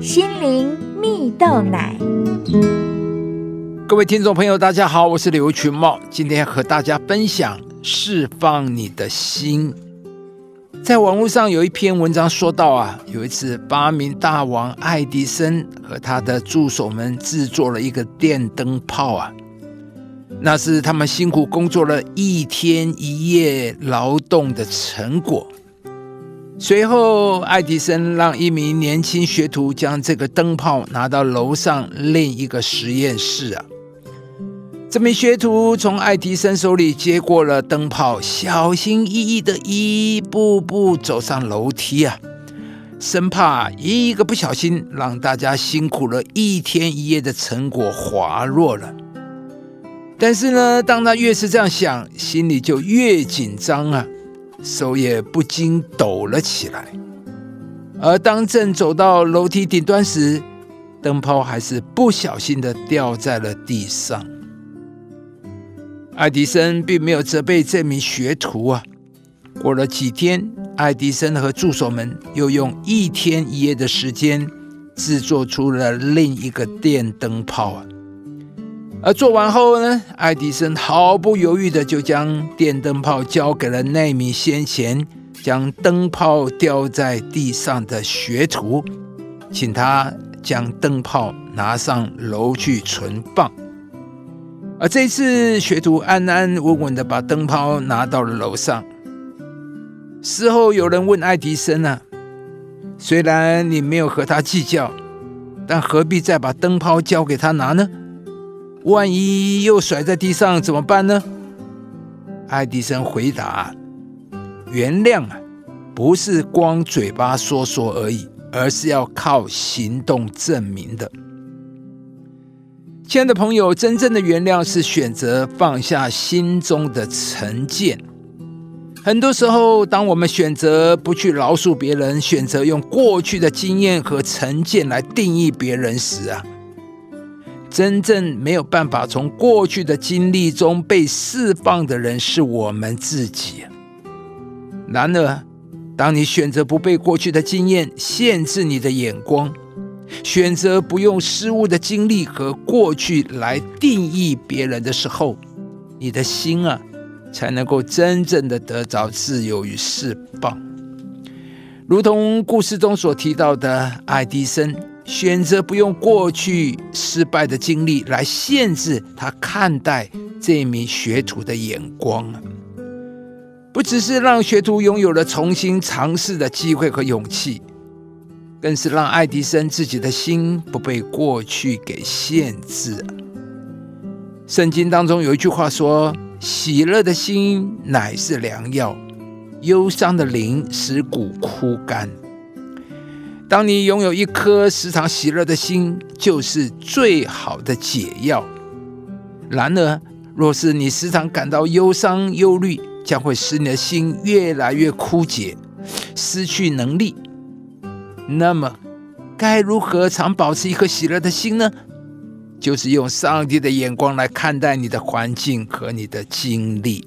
心灵蜜豆奶。 各位听众朋友大家好，我是刘群茂，今天和大家分享释放你的心。在网络上有一篇文章说到有一次发明大王爱迪生和他的助手们制作了一个电灯泡那是他们辛苦工作了一天一夜劳动的成果。随后爱迪生让一名年轻学徒将这个灯泡拿到楼上另一个实验室这名学徒从爱迪生手里接过了灯泡，小心翼翼的一步步走上楼梯生怕一个不小心让大家辛苦了一天一夜的成果滑落了。但是呢，当他越是这样想，心里就越紧张手也不禁抖了起来。而当正走到楼梯顶端时，灯泡还是不小心的掉在了地上。爱迪生并没有责备这名学徒过了几天，爱迪生和助手们又用一天一夜的时间制作出了另一个电灯泡而做完后呢，爱迪生毫不犹豫的就将电灯泡交给了那名先前将灯泡掉在地上的学徒，请他将灯泡拿上楼去存放。而这次学徒安安稳稳的把灯泡拿到了楼上。事后有人问爱迪生虽然你没有和他计较，但何必再把灯泡交给他拿呢？万一又甩在地上怎么办呢？爱迪生回答原谅不是光嘴巴说说而已，而是要靠行动证明的。亲爱的朋友，真正的原谅是选择放下心中的成见。很多时候，当我们选择不去饶恕别人，选择用过去的经验和成见来定义别人时真正没有办法从过去的经历中被释放的人是我们自己。然而，当你选择不被过去的经验限制你的眼光，选择不用失误的经历和过去来定义别人的时候，你的心才能够真正的得着自由与释放。如同故事中所提到的，爱迪生选择不用过去失败的经历来限制他看待这名学徒的眼光不只是让学徒拥有了重新尝试的机会和勇气，更是让爱迪生自己的心不被过去给限制圣经当中有一句话说，喜乐的心乃是良药，忧伤的灵使骨枯干。当你拥有一颗时常喜乐的心，就是最好的解药。然而，若是你时常感到忧伤忧虑，将会使你的心越来越枯竭，失去能力。那么该如何常保持一颗喜乐的心呢？就是用上帝的眼光来看待你的环境和你的经历。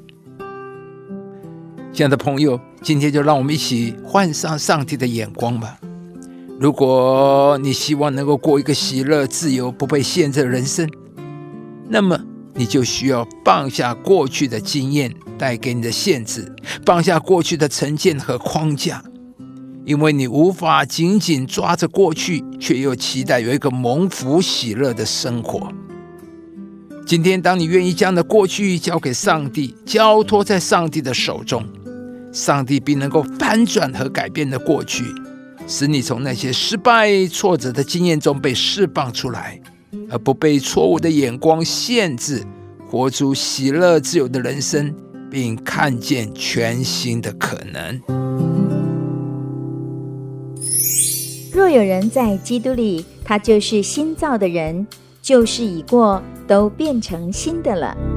亲爱的朋友，今天就让我们一起换上上帝的眼光吧。如果你希望能够过一个喜乐、自由、不被限制的人生，那么你就需要放下过去的经验带给你的限制，放下过去的成见和框架，因为你无法紧紧抓着过去，却又期待有一个蒙福喜乐的生活。今天当你愿意将的过去交给上帝，交托在上帝的手中，上帝必能够翻转和改变的过去，使你从那些失败挫折的经验中被释放出来，而不被错误的眼光限制，活出喜乐自由的人生，并看见全新的可能。 若有人在基督里，他就是新造的人，旧事已过，都变成新的了。